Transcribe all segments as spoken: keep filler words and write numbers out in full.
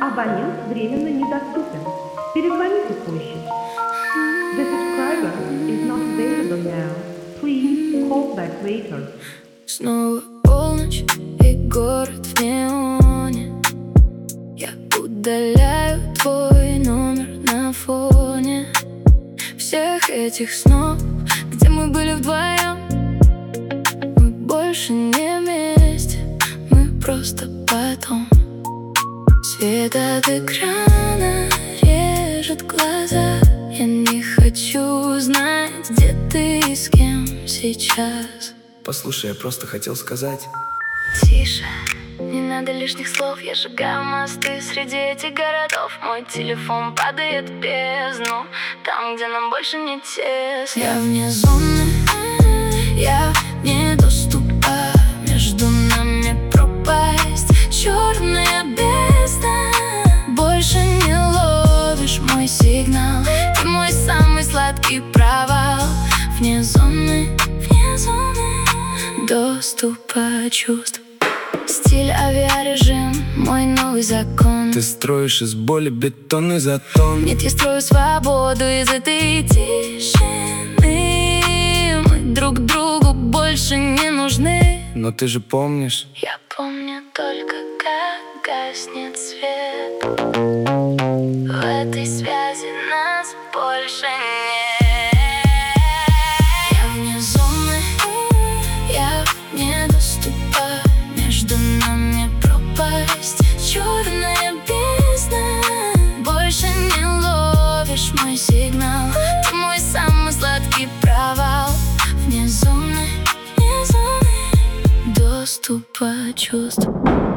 Абонент временно недоступен. Перезвоните позже. The subscriber is not available now. Please call back later. Снова полночь и город в неоне. Я удаляю твой номер на фоне всех этих снов, где мы были вдвоем. Мы больше не вместе, мы просто потом. Свет от экрана режет глаза. Я не хочу знать, где ты и с кем сейчас. Послушай, я просто хотел сказать. Тише, не надо лишних слов. Я сжигаю мосты среди этих городов. Мой телефон падает в бездну, там, где нам больше не тесно. Я вне зоны, я вне доступа. Между нами пропасть, черная бездна. Больше не ловишь мой сигнал. Ты мой самый сладкий провал. Вне зоны, вне зоны доступа чувств. Стиль авиарежим, мой новый закон. Ты строишь из боли бетонный затон. Нет, я строю свободу из этой тишины. Мы друг другу больше не нужны. Но ты же помнишь. Я помню только, как гаснет свет. В этой связи нас больше нет. Я вне зоны, я вне доступа. Между нами пропасть, черная бездна. Больше не ловишь мой сигнал. Ты мой самый сладкий провал. Вне зоны, вне зоны доступа чувств.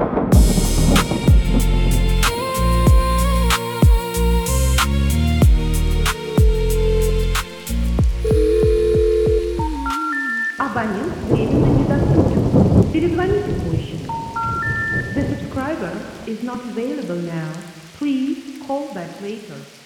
Абонент временно недоступен. Перезвоните позже. The subscriber is not available now. Please call back later.